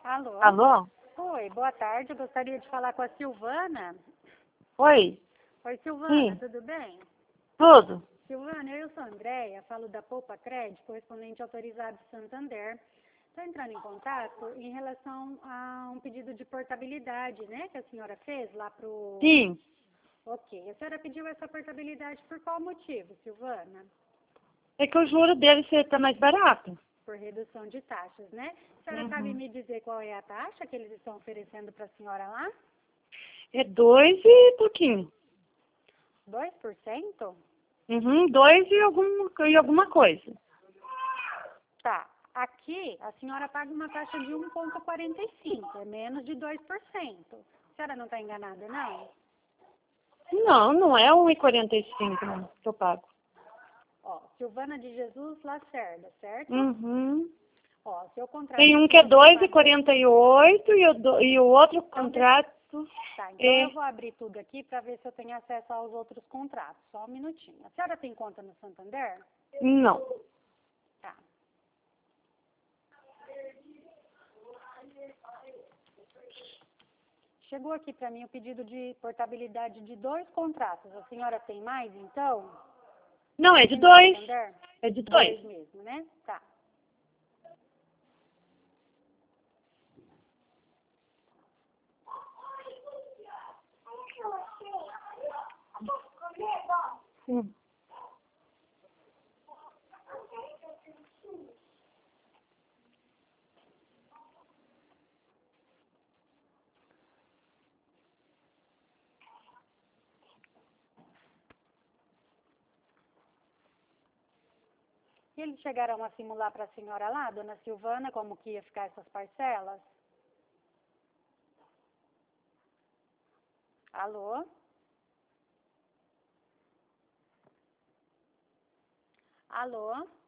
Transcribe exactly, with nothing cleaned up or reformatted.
Alô? Alô? Oi, boa tarde. Eu gostaria de falar com a Silvana. Oi? Oi, Silvana, Sim. tudo bem? Tudo? Silvana, eu sou a Andréia, falo da Poupa Crédito, correspondente autorizado de Santander. Estou entrando em contato em relação a um pedido de portabilidade, né, que a senhora fez lá pro... Sim. Ok. A senhora pediu essa portabilidade por qual motivo, Silvana? É que o juro dele está mais barato. Por redução de taxas, né? A senhora Uhum. sabe me dizer qual é a taxa que eles estão oferecendo para a senhora lá? É dois e pouquinho. dois por cento? Uhum, dois e, algum, e alguma coisa. Tá. Aqui, a senhora paga uma taxa de um vírgula quarenta e cinco, é menos de dois por cento. A senhora não está enganada, não? Não, não é um e quarenta e cinco não, que eu pago. Ó, Silvana de Jesus Lacerda, certo? Uhum. Ó, seu contrato Tem um aqui que é só foi dois e pago... quarenta e oito e o, do, e o outro Então, deixa... contrato Tá, então é... eu vou abrir tudo aqui para ver se eu tenho acesso aos outros contratos. Só um minutinho. A senhora tem conta no Santander? Não. Tá. Chegou aqui para mim o pedido de portabilidade de dois contratos. A senhora tem mais, então? Não, é de Aqui no dois. Santander? É de dois. Dois mesmo, né? Tá. Hum. E eles chegaram a simular para a senhora lá, dona Silvana, como que ia ficar essas parcelas? Alô? Alô?